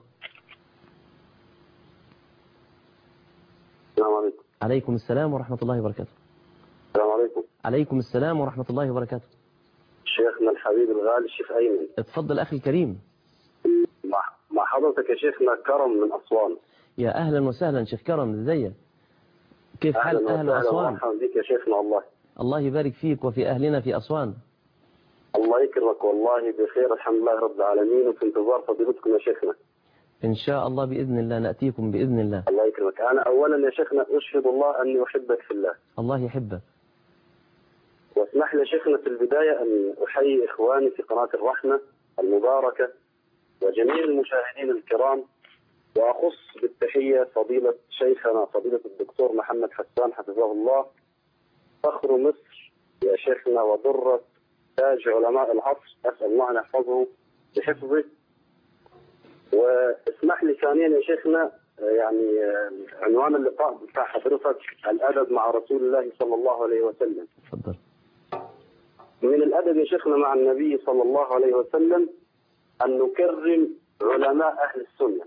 A: السلام عليكم.
B: عليكم السلام ورحمة الله وبركاته.
A: السلام عليكم.
B: عليكم السلام ورحمة الله وبركاته.
A: شيخنا الحبيب الغالي الشيخ أيمن.
B: اتفضل أخي الكريم.
A: مع حضرتك يا شيخنا كرم من أسوان.
B: يا أهلا وسهلا شيخ كرم، ازيك؟ كيف حال أهل أسوان؟
A: مرحبا بك يا شيخنا.
B: الله يبارك فيك وفي أهلنا في أسوان.
A: الله يكرمك، والله بخير الحمد لله رب العالمين، وفي انتظار فضيلتكم يا شيخنا.
B: إن شاء الله بإذن الله نأتيكم بإذن الله.
A: الله يكرمك. أنا أولا يا شيخنا أشهد الله أني أحبك في الله.
B: الله يحبك.
A: واسمح لي شيخنا في البداية أن أحيي إخواني في قناة الرحمة المباركة وجميع المشاهدين الكرام، وأخص بالتحية فضيلة شيخنا فضيلة الدكتور محمد حسان حفظه الله، فخر مصر يا شيخنا وضرة تاج علماء العصر، أسأل الله أن يحفظه بحفظه. واسمح لي ثانيا يا شيخنا يعني عنوان اللقاء بتاع حضرتك الأدب مع رسول الله صلى الله عليه وسلم.
B: تفضل.
A: من الأدب يا شيخنا مع النبي صلى الله عليه وسلم أن نكرم علماء أهل السنة.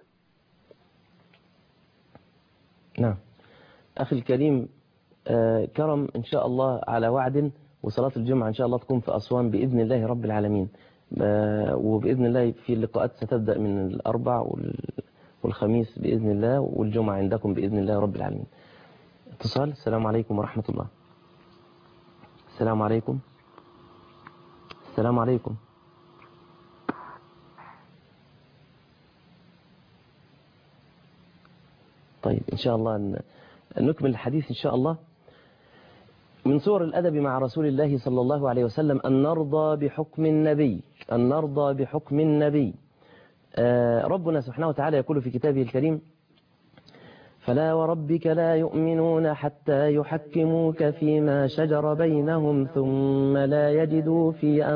B: نعم أخي الكريم، كرم إن شاء الله على وعد، وصلاة الجمعة إن شاء الله تكون في أسوان بإذن الله رب العالمين، وبإذن الله في اللقاءات ستبدأ من الأربع والخميس بإذن الله، والجمعة عندكم بإذن الله رب العالمين. اتصال. السلام عليكم ورحمة الله. السلام عليكم. السلام عليكم. طيب إن شاء الله نكمل الحديث إن شاء الله. من صور الأدب مع رسول الله صلى الله عليه وسلم أن نرضى بحكم النبي، أن نرضى بحكم النبي. ربنا سبحانه وتعالى يقول في كتابه الكريم: فلا وربك لا يؤمنون حتى يحكموك فيما شجر بينهم ثم لا يجدوا في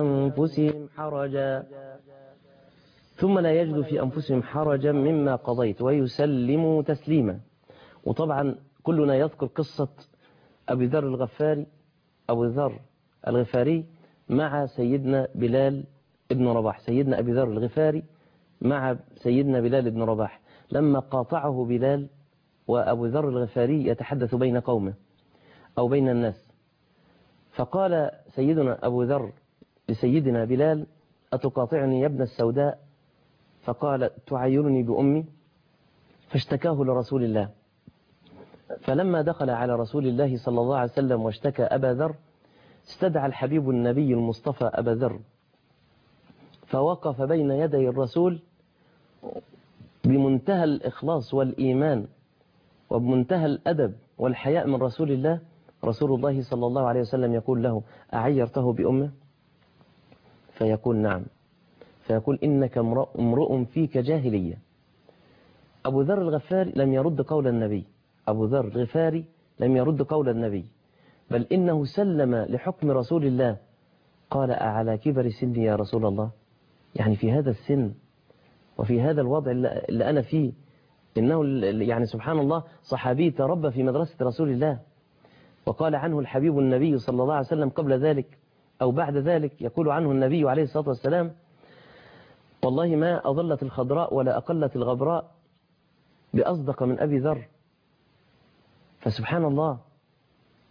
B: أنفسهم حرجا مما قضيت ويسلموا تسليما. وطبعا كلنا يذكر قصة أبي ذر الغفاري مع سيدنا بلال ابن رباح. سيدنا أبي ذر الغفاري مع سيدنا بلال ابن رباح لما قاطعه بلال وأبو ذر الغفاري يتحدث بين قومه أو بين الناس، فقال سيدنا أبو ذر لسيدنا بلال: أتقاطعني يا ابن السوداء؟ فقال: تعيرني بأمي. فاشتكاه لرسول الله، فلما دخل على رسول الله صلى الله عليه وسلم واشتكى أبا ذر، استدعى الحبيب النبي المصطفى أبا ذر، فوقف بين يدي الرسول بمنتهى الإخلاص والإيمان وبمنتهى الأدب والحياء من رسول الله. رسول الله صلى الله عليه وسلم يقول له: أعيرته بأمه؟ فيقول: نعم. فيقول: إنك امرؤ فيك جاهلية. أبو ذر الغفاري لم يرد قول النبي، أبو ذر الغفاري لم يرد قول النبي، بل إنه سلم لحكم رسول الله. قال: أعلى كبر سني يا رسول الله؟ يعني في هذا السن وفي هذا الوضع اللي أنا فيه، إنه يعني سبحان الله صحابي تربى في مدرسة رسول الله. وقال عنه الحبيب النبي صلى الله عليه وسلم قبل ذلك أو بعد ذلك، يقول عنه النبي عليه الصلاة والسلام: والله ما أضلت الخضراء ولا أقلت الغبراء بأصدق من أبي ذر. فسبحان الله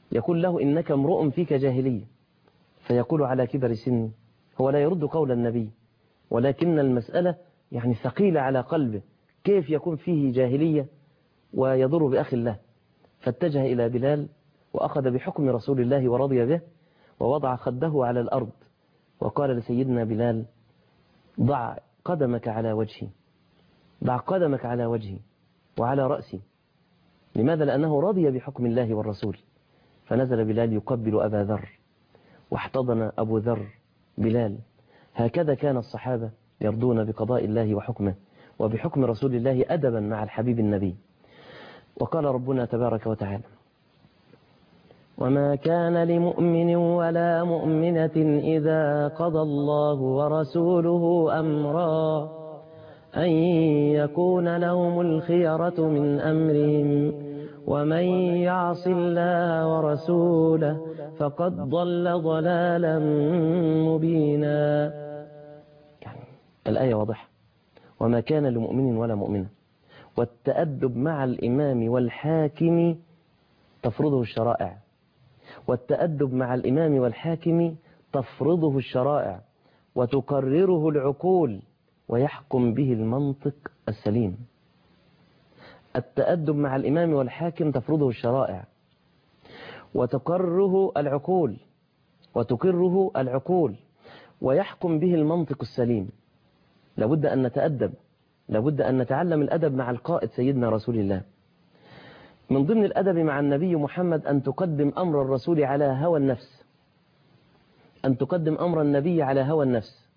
B: يقول له إنك امرؤ فيك جاهلية، فيقول على كبر سني. هو لا يرد قول النبي، ولكن المسألة يعني ثقيلة على قلبه، كيف يكون فيه جاهلية ويضر بأخ الله؟ فاتجه إلى بلال وأخذ بحكم رسول الله ورضي به، ووضع خده على الأرض وقال لسيدنا بلال: ضع قدمك على وجهي، ضع قدمك على وجهي وعلى رأسي. لماذا؟ لأنه رضي بحكم الله والرسول. فنزل بلال يقبل أبا ذر، واحتضن أبو ذر بلال. هكذا كان الصحابة يرضون بقضاء الله وحكمه وبحكم رسول الله أدبا مع الحبيب النبي. وقال ربنا تبارك وتعالى: وما كان لمؤمن ولا مؤمنة إذا قضى الله ورسوله أمرا أن يكون لهم الخيرة من أمرهم ومن يعص الله ورسوله فقد ضل ضلالا مبينا. يعني الآية واضحة. وما كان لمؤمن ولا مؤمنة، والتأدب مع الإمام والحاكم تفرضه الشرائع، والتأدب مع الإمام والحاكم تفرضه الشرائع وتقرره العقول ويحكم به المنطق السليم. التأدب مع الإمام والحاكم تفرضه الشرائع وتقرره العقول وتقره العقول ويحكم به المنطق السليم. لابد أن نتأدب، لابد أن نتعلم الأدب مع القائد سيدنا رسول الله. من ضمن الأدب مع النبي محمد أن تقدم أمر الرسول على هوى النفس، أن تقدم أمر النبي على هوى النفس.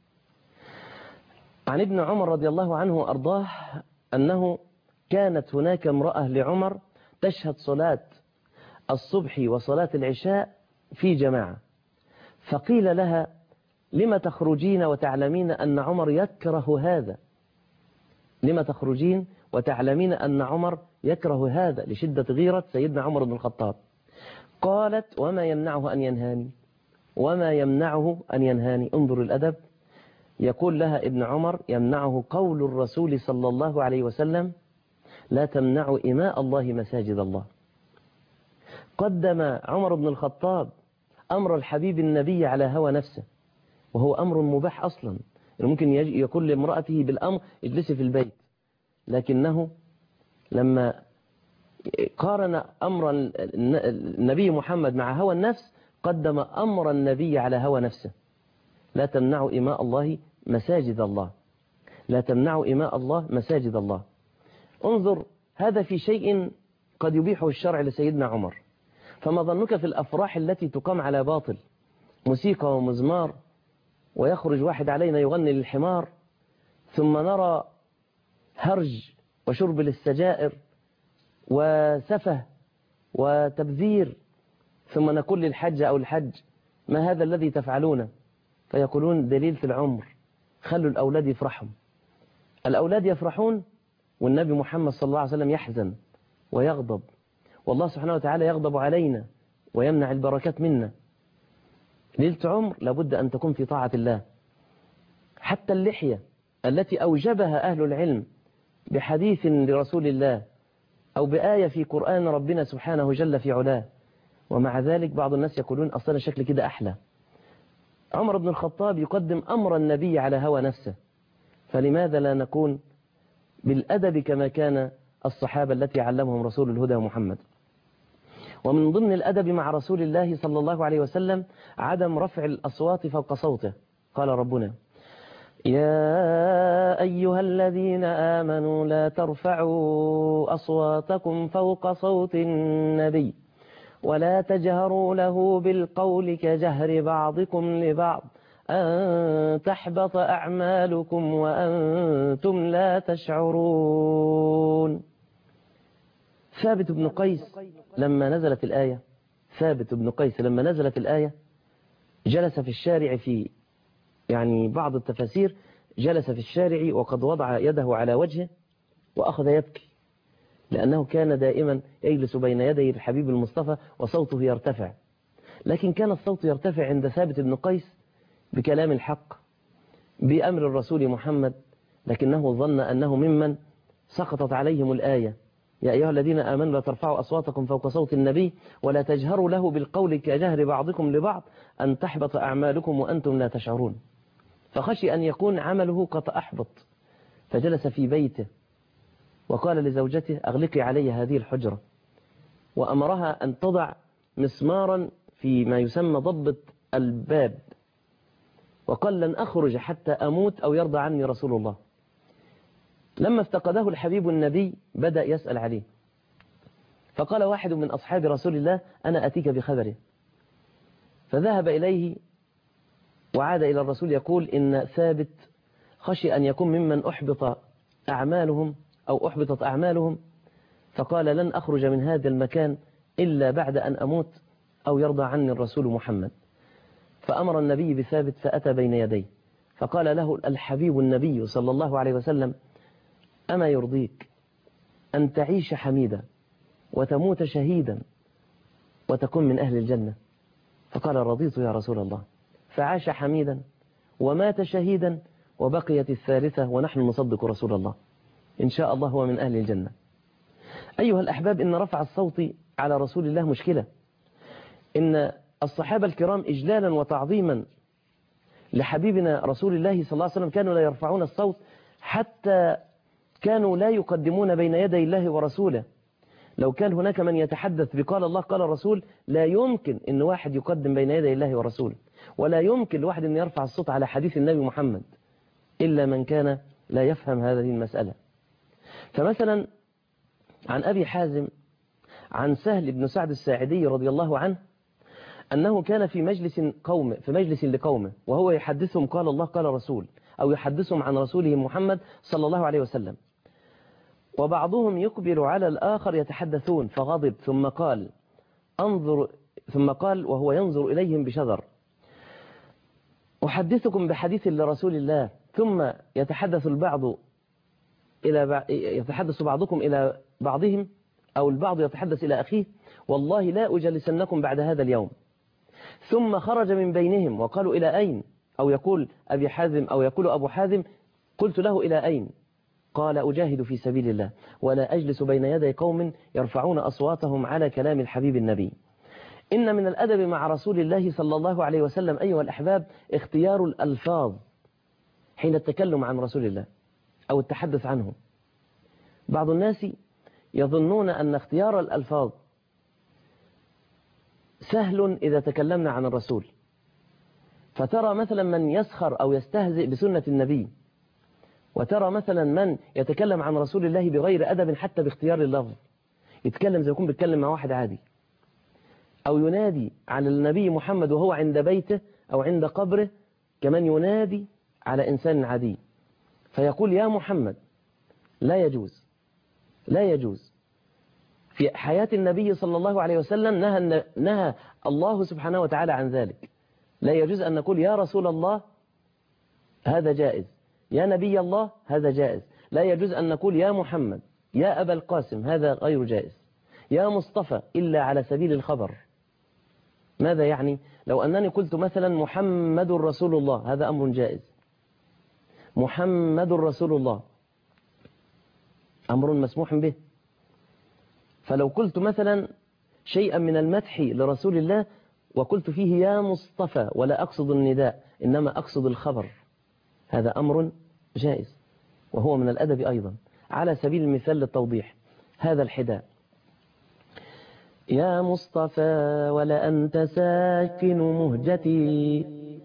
B: عن ابن عمر رضي الله عنه أرضاه أنه كانت هناك امرأة لعمر تشهد صلاة الصبح وصلاة العشاء في جماعة، فقيل لها: لما تخرجين وتعلمين أن عمر يكره هذا؟ لما تخرجين وتعلمين أن عمر يكره هذا؟ لشدة غيرة سيدنا عمر بن الخطاب. قالت: وما يمنعه أن ينهاني، وما يمنعه أن ينهاني. انظر الأدب. يقول لها ابن عمر: يمنعه قول الرسول صلى الله عليه وسلم: لا تمنعوا إماء الله مساجد الله. قدم عمر بن الخطاب أمر الحبيب النبي على هوى نفسه، وهو أمر مباح أصلا، ممكن يقول لامرأته بالأمر اجلسي في البيت، لكنه لما قارن أمر النبي محمد مع هوى النفس قدم أمر النبي على هوى نفسه. لا تمنعوا إماء الله مساجد الله، لا تمنعوا إماء الله مساجد الله. انظر، هذا في شيء قد يبيحه الشرع لسيدنا عمر، فما ظنك في الأفراح التي تقام على باطل، موسيقى ومزمار، ويخرج واحد علينا يغني للحمار، ثم نرى هرج وشرب للسجائر وسفه وتبذير، ثم نقول للحج أو الحج: ما هذا الذي تفعلونه؟ فيقولون: دليل في العمر، خلوا الأولاد يفرحوا. الأولاد يفرحون والنبي محمد صلى الله عليه وسلم يحزن ويغضب، والله سبحانه وتعالى يغضب علينا ويمنع البركات منا. ليلة عمر لابد أن تكون في طاعة الله. حتى اللحية التي أوجبها أهل العلم بحديث لرسول الله أو بآية في قرآن ربنا سبحانه جل في علاه، ومع ذلك بعض الناس يقولون أصلا شكل كده أحلى. عمر بن الخطاب يقدم أمر النبي على هوى نفسه، فلماذا لا نكون بالأدب كما كان الصحابة التي علمهم رسول الهدى محمد؟ ومن ضمن الأدب مع رسول الله صلى الله عليه وسلم عدم رفع الأصوات فوق صوته. قال ربنا: يا أيها الذين آمنوا لا ترفعوا أصواتكم فوق صوت النبي ولا تجهروا له بالقول كجهر بعضكم لبعض أن تحبط أعمالكم وأنتم لا تشعرون. ثابت بن قيس لما نزلت الآية جلس في الشارع، في يعني بعض التفاسير جلس في الشارع وقد وضع يده على وجهه وأخذ يبكي، لأنه كان دائما يجلس بين يدي الحبيب المصطفى وصوته يرتفع، لكن كان الصوت يرتفع عند ثابت بن قيس بكلام الحق بأمر الرسول محمد، لكنه ظن أنه ممن سقطت عليهم الآية يا أيها الذين آمنوا لا ترفعوا أصواتكم فوق صوت النبي ولا تجهروا له بالقول كجهر بعضكم لبعض أن تحبط أعمالكم وأنتم لا تشعرون. فخشي أن يكون عمله قد أحبط، فجلس في بيته وقال لزوجته أغلقي علي هذه الحجرة، وأمرها أن تضع مسمارا في ما يسمى ضبة الباب، وقال لن أخرج حتى أموت أو يرضى عني رسول الله. لما افتقده الحبيب النبي بدأ يسأل عليه، فقال واحد من أصحاب رسول الله أنا أتيك بخبره، فذهب إليه وعاد إلى الرسول يقول إن ثابت خشي أن يكون ممن أحبط أعمالهم أو أحبطت أعمالهم، فقال لن أخرج من هذا المكان إلا بعد أن أموت أو يرضى عني الرسول محمد. فأمر النبي بثابت فأتى بين يديه فقال له الحبيب النبي صلى الله عليه وسلم أما يرضيك أن تعيش حميدا وتموت شهيدا وتكون من أهل الجنة؟ فقال رضيت يا رسول الله. فعاش حميدا ومات شهيدا وبقيت الثالثة ونحن نصدق رسول الله إن شاء الله هو من أهل الجنة. أيها الأحباب، إن رفع الصوت على رسول الله مشكلة. إن الصحابة الكرام إجلالا وتعظيما لحبيبنا رسول الله صلى الله عليه وسلم كانوا لا يرفعون الصوت، حتى كانوا لا يقدمون بين يدي الله ورسوله. لو كان هناك من يتحدث بقال الله قال الرسول لا يمكن أن واحد يقدم بين يدي الله ورسوله، ولا يمكن لواحد أن يرفع الصوت على حديث النبي محمد إلا من كان لا يفهم هذه المسألة. فمثلا عن أبي حازم عن سهل بن سعد الساعدي رضي الله عنه أنه كان في مجلس لقومه وهو يحدثهم قال الله قال رسول، أو يحدثهم عن رسوله محمد صلى الله عليه وسلم، وبعضهم يقبل على الآخر يتحدثون فغضب ثم قال وهو ينظر إليهم بشذر أحدثكم بحديث لرسول الله، ثم يتحدث بعضكم إلى بعضهم، أو البعض يتحدث إلى أخيه والله لا أجلسنكم بعد هذا اليوم. ثم خرج من بينهم وقالوا إلى أين؟ أو يقول أبي حازم أو يقول أبو حازم قلت له إلى أين؟ قال أجاهد في سبيل الله ولا أجلس بين يدي قوم يرفعون أصواتهم على كلام الحبيب النبي. إن من الأدب مع رسول الله صلى الله عليه وسلم أيها الأحباب اختيار الألفاظ حين التكلم عن رسول الله أو التحدث عنه. بعض الناس يظنون أن اختيار الألفاظ سهل إذا تكلمنا عن الرسول، فترى مثلا من يسخر أو يستهزئ بسنة النبي، وترى مثلا من يتكلم عن رسول الله بغير أدب حتى باختيار اللفظ، يتكلم زي يكون بيتكلم مع واحد عادي، أو ينادي على النبي محمد وهو عند بيته أو عند قبره كمان ينادي على إنسان عادي فيقول يا محمد. لا يجوز، لا يجوز. في حياة النبي صلى الله عليه وسلم نهى الله سبحانه وتعالى عن ذلك. لا يجوز أن نقول يا رسول الله، هذا جائز، يا نبي الله هذا جائز. لا يجوز أن نقول يا محمد، يا أبا القاسم، هذا غير جائز، يا مصطفى إلا على سبيل الخبر. ماذا يعني؟ لو أنني قلت مثلا محمد رسول الله هذا أمر جائز، محمد رسول الله أمر مسموح به. فلو قلت مثلا شيئا من المدح لرسول الله وقلت فيه يا مصطفى ولا أقصد النداء إنما أقصد الخبر، هذا أمر جائز وهو من الأدب أيضا. على سبيل المثال للتوضيح هذا الحداء: يا مصطفى ولا أنت ساكن مهجتي،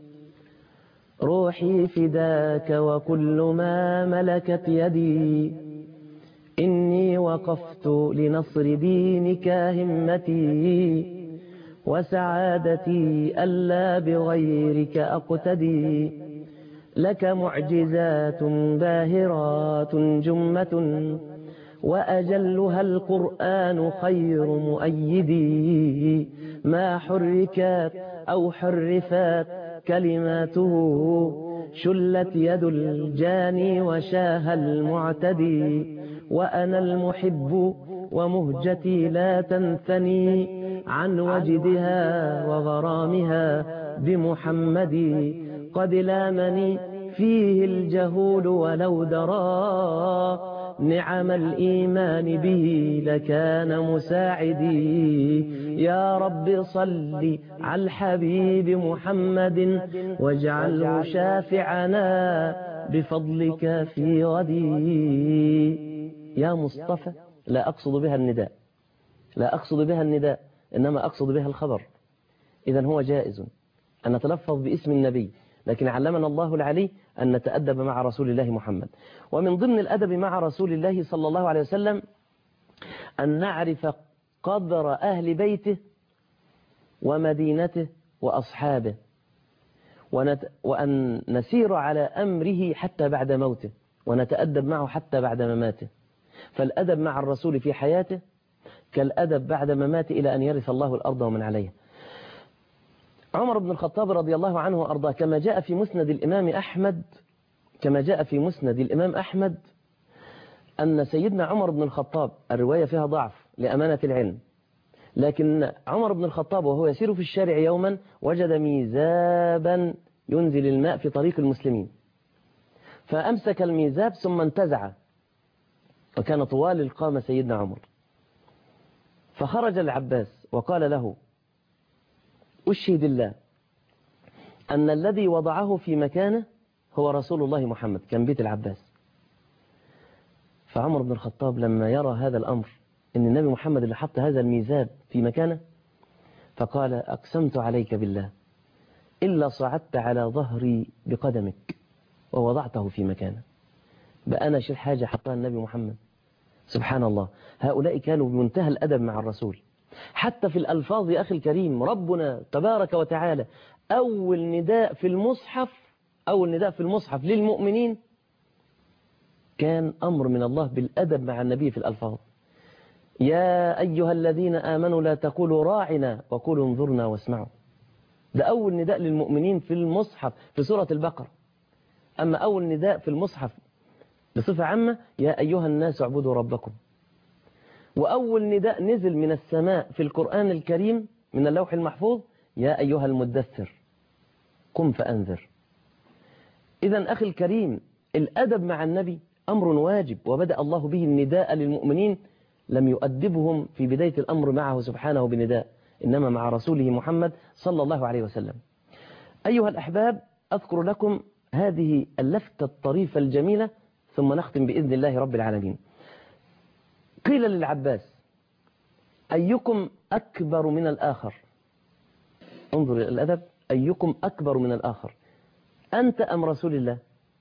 B: روحي فداك وكل ما ملكت يدي، إني وقفت لنصر دينك همتي، وسعادتي ألا بغيرك أقتدي، لك معجزات باهرات جمة، وأجلها القرآن خير مؤيدي، ما حركت أو حرفت كلماته، شلت يد الجاني وشاه المعتدي، وأنا المحب ومهجتي لا تنثني عن وجدها وغرامها بمحمد، قد لامني فيه الجهول ولو درى، نعم الإيمان به لكان مساعدي. يا رب صل على الحبيب محمد واجعله شافعنا بفضلك في غدي. يا مصطفى، لا أقصد بها النداء، لا أقصد بها النداء، إنما أقصد بها الخبر. إذن هو جائز أن نتلفظ باسم النبي، لكن علمنا الله العلي أن نتأدب مع رسول الله محمد. ومن ضمن الأدب مع رسول الله صلى الله عليه وسلم أن نعرف قدر أهل بيته ومدينته وأصحابه، وأن نسير على أمره حتى بعد موته، ونتأدب معه حتى بعد مماته. فالأدب مع الرسول في حياته كالأدب بعد مماته إلى أن يرث الله الأرض ومن عليها. عمر بن الخطاب رضي الله عنه وأرضاه كما جاء في مسند الإمام أحمد، أن سيدنا عمر بن الخطاب، الرواية فيها ضعف لأمانة العلم، لكن عمر بن الخطاب وهو يسير في الشارع يوما وجد ميزابا ينزل الماء في طريق المسلمين، فأمسك الميزاب ثم انتزع، وكان طوال القامة سيدنا عمر. فخرج العباس وقال له: أشهد الله أن الذي وضعه في مكانه هو رسول الله محمد، كان بيت العباس. فعمر بن الخطاب لما يرى هذا الأمر، أن النبي محمد اللي حط هذا الميزاب في مكانه، فقال: أقسمت عليك بالله إلا صعدت على ظهري بقدمك ووضعته في مكانه. بقى أنا شيل حاجة حطها النبي محمد. سبحان الله، هؤلاء كانوا بمنتهى الأدب مع الرسول، حتى في الألفاظ يا أخي الكريم. ربنا تبارك وتعالى أول نداء في المصحف للمؤمنين كان أمر من الله بالأدب مع النبي في الألفاظ. يا أيها الذين آمنوا لا تقولوا راعنا وقولوا انظرنا واسمعوا. ده أول نداء للمؤمنين في المصحف في سورة البقرة. أما أول نداء في المصحف بصفة عامة: يا أيها الناس اعبدوا ربكم. وأول نداء نزل من السماء في القرآن الكريم من اللوح المحفوظ: يا أيها المدثر قم فأنذر. إذن أخي الكريم، الأدب مع النبي أمر واجب، وبدأ الله به النداء للمؤمنين. لم يؤدبهم في بداية الأمر معه سبحانه بنداء، إنما مع رسوله محمد صلى الله عليه وسلم. أيها الأحباب، أذكر لكم هذه اللفتة الطريفة الجميلة ثم نختم بإذن الله رب العالمين. قيل للعباس: أيكم أكبر من الآخر؟ انظر إلى الأدب، أيكم أكبر من الآخر، أنت أم رسول الله؟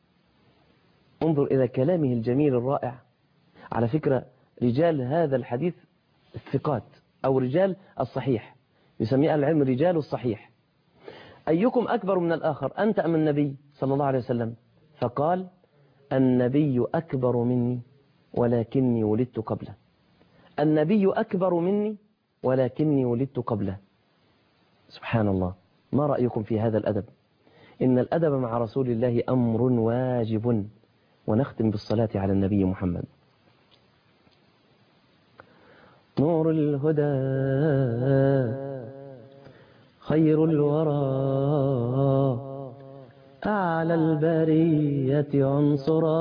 B: انظر إلى كلامه الجميل الرائع. على فكرة رجال هذا الحديث الثقات، أو رجال الصحيح، يسميها العلم رجال الصحيح. أيكم أكبر من الآخر، أنت أم النبي صلى الله عليه وسلم؟ فقال: النبي أكبر مني ولكني ولدت قبله. النبي أكبر مني ولكني ولدت قبله. سبحان الله، ما رأيكم في هذا الأدب؟ إن الأدب مع رسول الله أمر واجب. ونختم بالصلاة على النبي محمد. نور الهدى خير الورى أعلى البرية عنصرا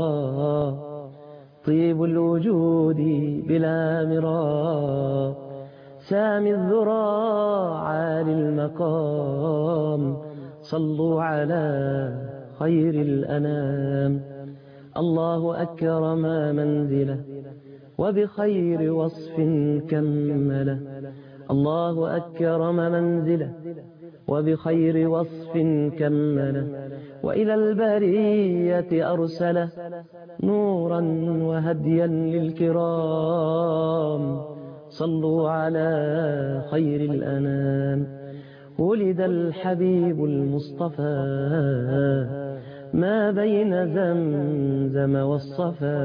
B: طيب الوجود بلا مرى سامي الذرى عالي المقام صلوا على خير الأنام الله أكرم منزله وبخير وصف كمله الله أكرم منزله وبخير وصف كمله وإلى البرية أرسله نورا وهديا للكرام صلوا على خير الأنام ولد الحبيب المصطفى ما بين زمزم والصفا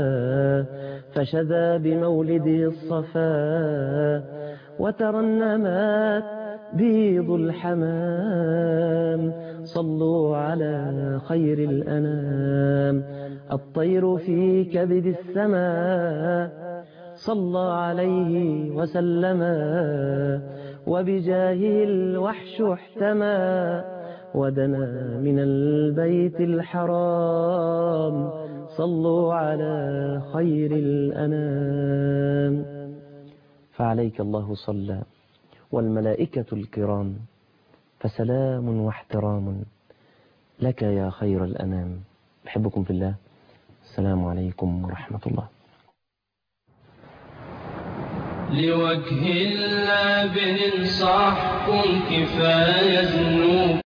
B: فشذا بمولده الصفا وترنمت بيض الحمام صلوا على خير الأنام الطير في كبد السماء صلى عليه وسلم وبجاهه الوحش احتمى ودنا من البيت الحرام صلوا على خير الأنام. فعليك الله صلى والملائكة الكرام، فسلام واحترام لك يا خير الأنام. أحبكم في الله. السلام عليكم ورحمة الله.
C: لوجه الله بننصحكم كفاية ذنوب.